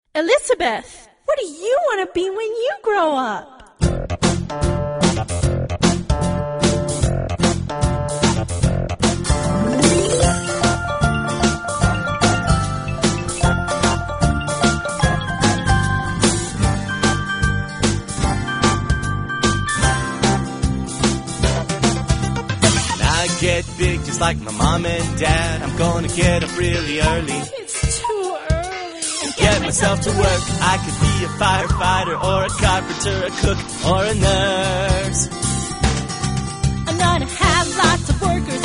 Elizabeth, what do you want to be when you grow up? Get big just like my mom and dad. I'm gonna get up really early. It's too early. Get myself to work. I could be a firefighter or a carpenter, a cook or a nurse. I'm gonna have lots of workers